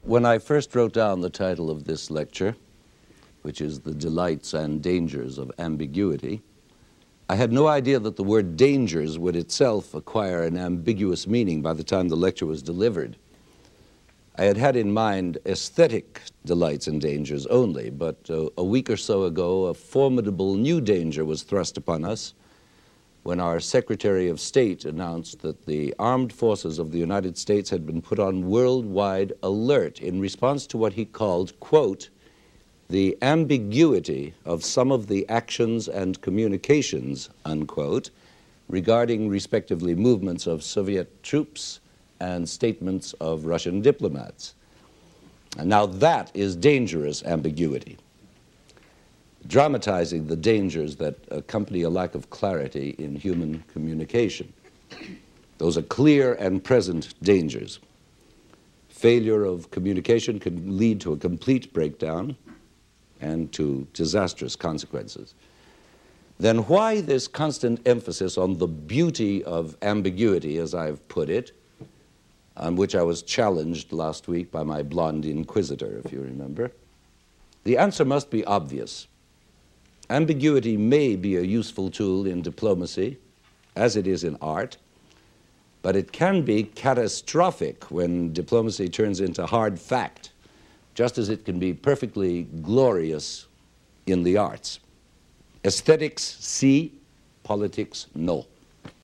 When I first wrote down the title of this lecture, which is The Delights and Dangers of Ambiguity, I had no idea that the word dangers would itself acquire an ambiguous meaning by the time the lecture was delivered. I had had in mind aesthetic delights and dangers only, but a week or so ago, a formidable new danger was thrust upon us when our Secretary of State announced that the armed forces of the United States had been put on worldwide alert in response to what he called, quote, the ambiguity of some of the actions and communications, unquote, regarding respectively movements of Soviet troops and statements of Russian diplomats. And now that is dangerous ambiguity, dramatizing the dangers that accompany a lack of clarity in human communication. Those are clear and present dangers. Failure of communication can lead to a complete breakdown and to disastrous consequences. Then why this constant emphasis on the beauty of ambiguity, as I've put it, on which I was challenged last week by my blonde inquisitor, if you remember? The answer must be obvious. Ambiguity may be a useful tool in diplomacy, as it is in art, but it can be catastrophic when diplomacy turns into hard fact, just as it can be perfectly glorious in the arts. Aesthetics, see; politics, no.